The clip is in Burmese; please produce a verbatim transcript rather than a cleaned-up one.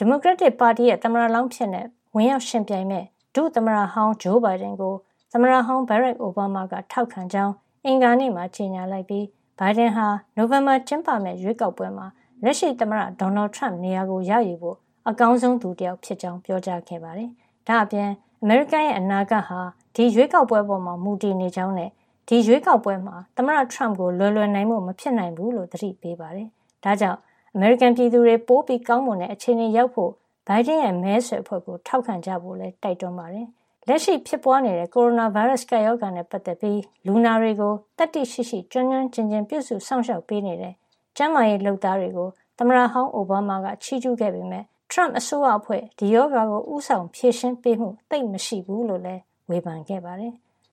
ဒီမိုကရက်တစ်ပါတီရဲ့သမ္မတလောင်းဖြစ်တဲ့ဝင်ရောက်ရှင်ပြိုင်မဲ့ဒုသမ္မတဟောင်းဂျိုးဘိုင်ဒန်ကိုသမ္မတဟောင်းဘရက်အိုဘားမားကထောက်ခံကြောင်းအင်္ဂါနေ့မှာကြေညာလိုက်ပြီးဘိုင်ဒန်ဟာနိုဝင်ဘာကျင်းပမယ့်ရွေးကောက်ပွဲမှာလက်ရှိသမ္မတဒေါ်နယ်ထရမ့်နေရာကိုရယူဖို့အကောင်းဆုံးသူတစ်ယောက်ဖြစ်ကြောင်းပြောကြားခဲ့ပါတယ်။ဒါ့အပြင်အမေရိကန်ရဲ့အနာဂတ်ဟာဒီရွေးကောက်ပွဲပေါ်မှာမူတည်နေကြောင်းနဲ့ဒီရွေးကောက်ပွဲမှာသမ္မတထရမ့်ကိုလွယ်လွယ်နိုင်မှုမဖြစ်နိုင်ဘူးလို့သတိပေးပါတယ်။ဒါကြောင့်အမေရိကန်ပြည်သူတွေပိုပြီးကောင်းမွန်တဲ့အခြေအနေရောက်ဖို့ဘိုင်ဒန်ရဲ့မဲဆွယ်အဖွဲ့ကိုထောက်ခံကြဖို့လည်းတိုက်တွန်းပါတယ်။လက်ရှိဖြစ်ပွားနေတဲ့ကိုရိုနာဗိုင်းရပ်စ်ကပ်ရောဂါနဲ့ပတ်သက်ပြီးလူနာတွေကိုတတ်သိရှိရှိကျွမ်းကျွမ်းကျင်ကျင်ပြုစုစောင့်ရှောက်ပေးနေတဲ့ကျန်းမာရေးလုပ်သားတွေကိုသမ္မတဟောင်းအိုဘားမားကချီးကျူးခဲ့ပေမဲ့ထရမ့်အစိုးရအဖွဲ့ဒီရောဂါကိုဥဆောင်ဖြေရှင်းပေးမှုသိပ်မရှိဘူးလို့လည်းဝေဖန်ခဲ့ပါတယ်